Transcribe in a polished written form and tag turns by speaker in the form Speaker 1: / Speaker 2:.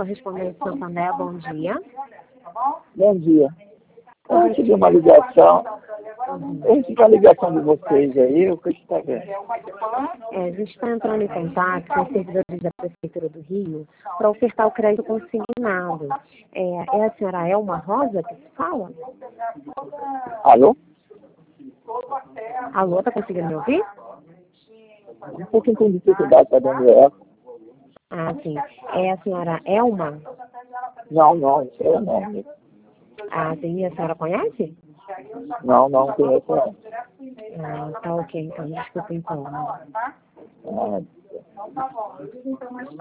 Speaker 1: correspondente Santander, bom dia.
Speaker 2: Bom dia. Eu recebi uma ligação. Eu recebi uma ligação de vocês aí, o que você está vendo?
Speaker 1: A gente está entrando em contato com os servidores da Prefeitura do Rio para ofertar o crédito consignado. É a senhora Elma Rosa que se fala?
Speaker 2: Alô?
Speaker 1: Alô, está conseguindo me ouvir?
Speaker 2: Um pouquinho com dificuldade para dando eco.
Speaker 1: Ah, sim. É a senhora Elma?
Speaker 2: Não, isso é nome.
Speaker 1: Ah, sim. E a senhora conhece?
Speaker 2: Não conheço não.
Speaker 1: Ah, tá ok, então. Desculpa, então.
Speaker 2: Ah,